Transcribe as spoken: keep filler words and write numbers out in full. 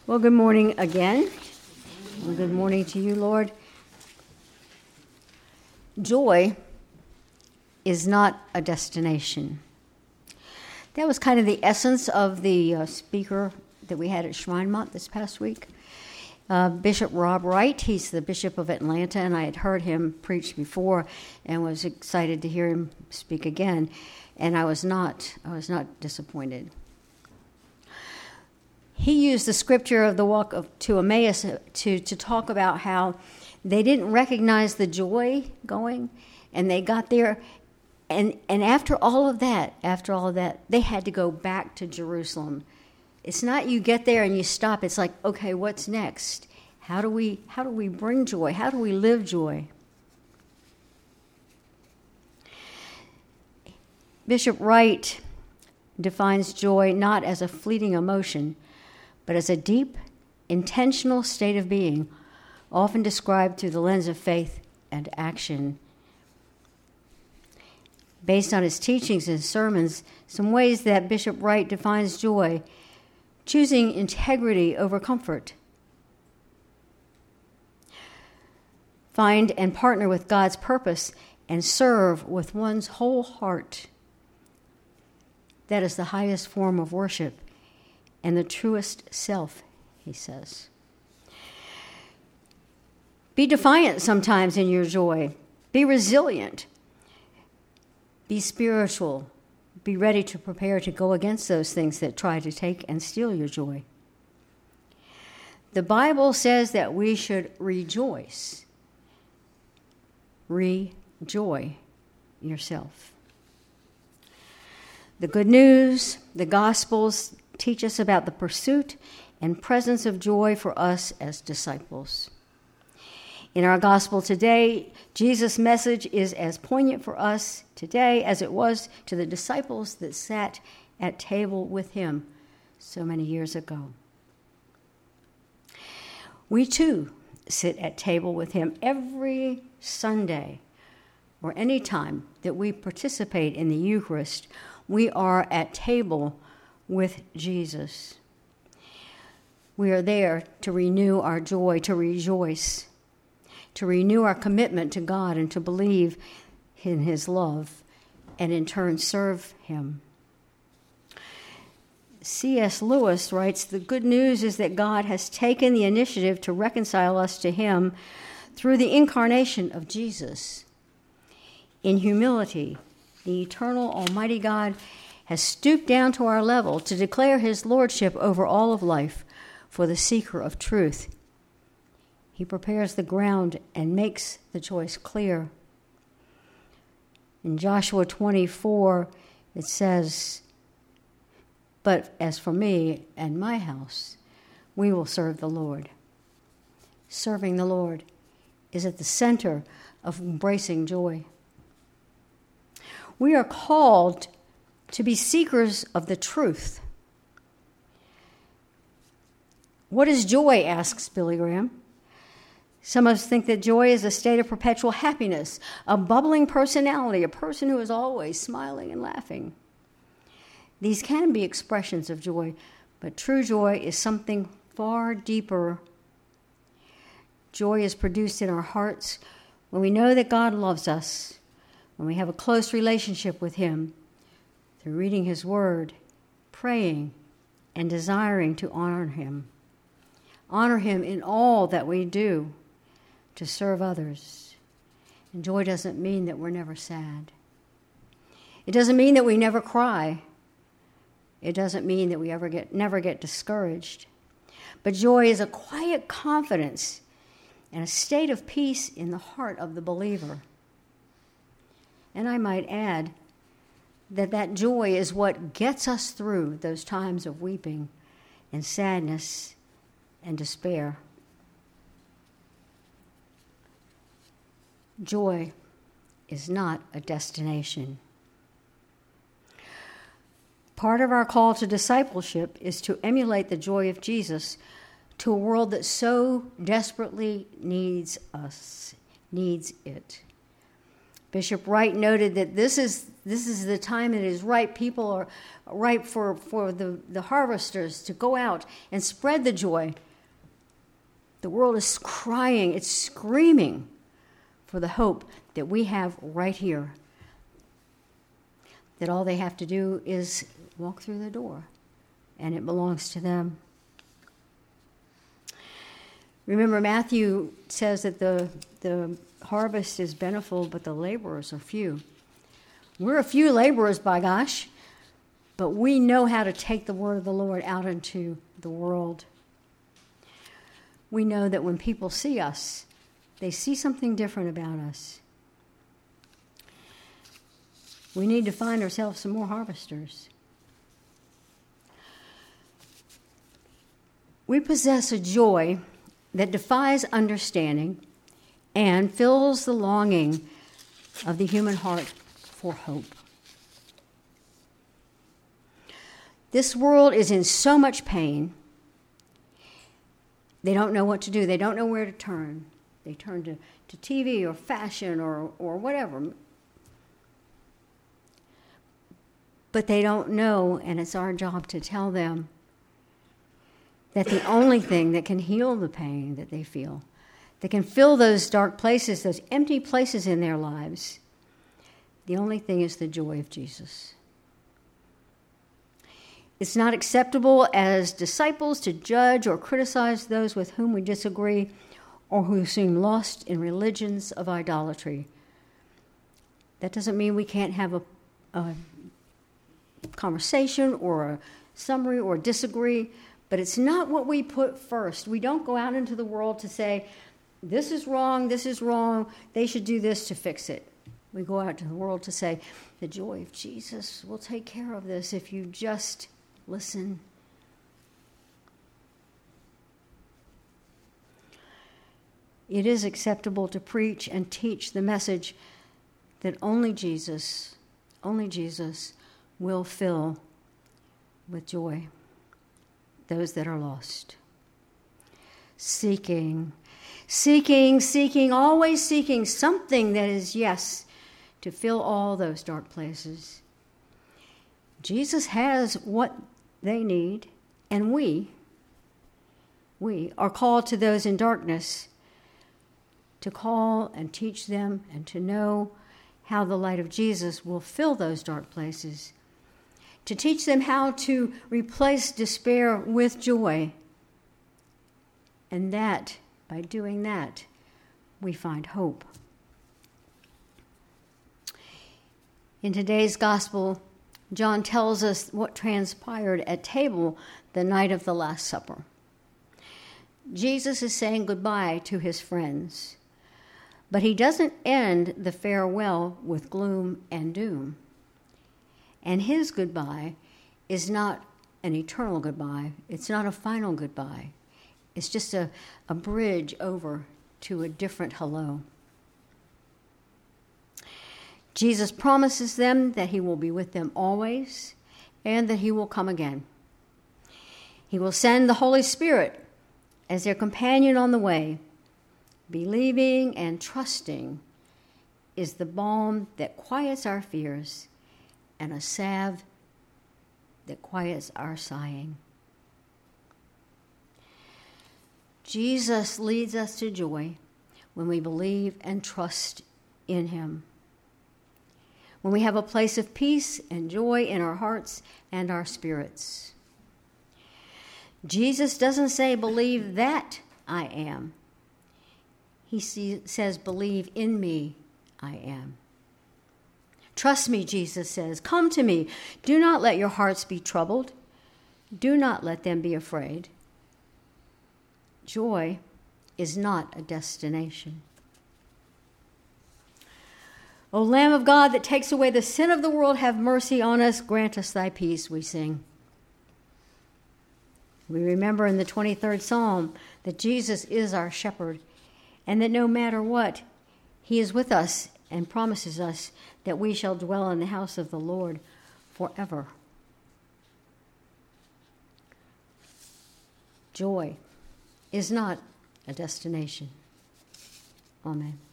Well, good morning again. Well, good morning to you, Lord. Joy is not a destination. That was kind of the essence of the uh, speaker that we had at Schreinemont this past week. Uh, Bishop Rob Wright, he's the Bishop of Atlanta, and I had heard him preach before and was excited to hear him speak again. And I was not, I was not disappointed. He used the scripture of the walk of, to Emmaus to, to talk about how they didn't recognize the joy going, and they got there, and, and after all of that, after all of that, they had to go back to Jerusalem. It's not you get there and you stop. It's like, okay, what's next? How do we how do we bring joy? How do we live joy? Bishop Wright defines joy not as a fleeting emotion, but as a deep, intentional state of being, often described through the lens of faith and action. Based on his teachings and sermons, some ways that Bishop Wright defines joy: choosing integrity over comfort, find and partner with God's purpose, and serve with one's whole heart. That is the highest form of worship and the truest self, he says. Be defiant sometimes in your joy. Be resilient. Be spiritual. Be ready to prepare to go against those things that try to take and steal your joy. The Bible says that we should rejoice. Rejoy yourself. The good news, the Gospels, teach us about the pursuit and presence of joy for us as disciples. In our gospel today, Jesus' message is as poignant for us today as it was to the disciples that sat at table with him so many years ago. We too sit at table with him every Sunday, or any time that we participate in the Eucharist. We are at table with Jesus. We are there to renew our joy, to rejoice, to renew our commitment to God and to believe in his love, and in turn serve him. C S Lewis writes, "The good news is that God has taken the initiative to reconcile us to him through the incarnation of Jesus. In humility, the eternal Almighty God has stooped down to our level to declare his lordship over all of life for the seeker of truth. He prepares the ground and makes the choice clear." In Joshua twenty-four, it says, "But as for me and my house, we will serve the Lord." Serving the Lord is at the center of embracing joy. We are called to be seekers of the truth. What is joy, asks Billy Graham. Some of us think that joy is a state of perpetual happiness, a bubbling personality, a person who is always smiling and laughing. These can be expressions of joy, but true joy is something far deeper. Joy is produced in our hearts when we know that God loves us, when we have a close relationship with him, through reading his word, praying, and desiring to honor him. Honor him in all that we do, to serve others. And joy doesn't mean that we're never sad. It doesn't mean that we never cry. It doesn't mean that we ever get never get discouraged. But joy is a quiet confidence and a state of peace in the heart of the believer. And I might add that that joy is what gets us through those times of weeping and sadness and despair. Joy is not a destination. Part of our call to discipleship is to emulate the joy of Jesus to a world that so desperately needs us, needs it. Bishop Wright noted that this is this is the time that is ripe. People are ripe for, for the, the harvesters to go out and spread the joy. The world is crying, it's screaming for the hope that we have right here. That all they have to do is walk through the door, and it belongs to them. Remember, Matthew says that the, the harvest is bountiful, but the laborers are few. We're a few laborers, by gosh, but we know how to take the word of the Lord out into the world. We know that when people see us, they see something different about us. We need to find ourselves some more harvesters. We possess a joy that defies understanding and fills the longing of the human heart for hope. This world is in so much pain. They don't know what to do. They don't know where to turn. They turn to, to T V or fashion or, or whatever. But they don't know, and it's our job to tell them that the only thing that can heal the pain that they feel, that can fill those dark places, those empty places in their lives, the only thing is the joy of Jesus. It's not acceptable as disciples to judge or criticize those with whom we disagree or who seem lost in religions of idolatry. That doesn't mean we can't have a, a conversation or a summary or disagree, but it's not what we put first. We don't go out into the world to say, this is wrong, this is wrong, they should do this to fix it. We go out to the world to say, the joy of Jesus will take care of this if you just listen. It is acceptable to preach and teach the message that only Jesus, only Jesus will fill with joy those that are lost. Seeking, seeking, seeking, always seeking something that is yes to fill all those dark places. Jesus has what they need, and we, we are called to those in darkness to call and teach them and to know how the light of Jesus will fill those dark places, to teach them how to replace despair with joy. And that, by doing that, we find hope. In today's gospel, John tells us what transpired at table the night of the Last Supper. Jesus is saying goodbye to his friends, but he doesn't end the farewell with gloom and doom. And his goodbye is not an eternal goodbye. It's not a final goodbye. It's just a, a bridge over to a different hello. Jesus promises them that he will be with them always and that he will come again. He will send the Holy Spirit as their companion on the way. Believing and trusting is the balm that quiets our fears and a salve that quiets our sighing. Jesus leads us to joy when we believe and trust in him. When we have a place of peace and joy in our hearts and our spirits. Jesus doesn't say, believe that I am. He see, says, believe in me, I am. Trust me, Jesus says. Come to me. Do not let your hearts be troubled. Do not let them be afraid. Joy is not a destination. O Lamb of God that takes away the sin of the world, have mercy on us. Grant us thy peace, we sing. We remember in the twenty-third Psalm that Jesus is our shepherd and that no matter what, he is with us and promises us that we shall dwell in the house of the Lord forever. Joy is not a destination. Amen.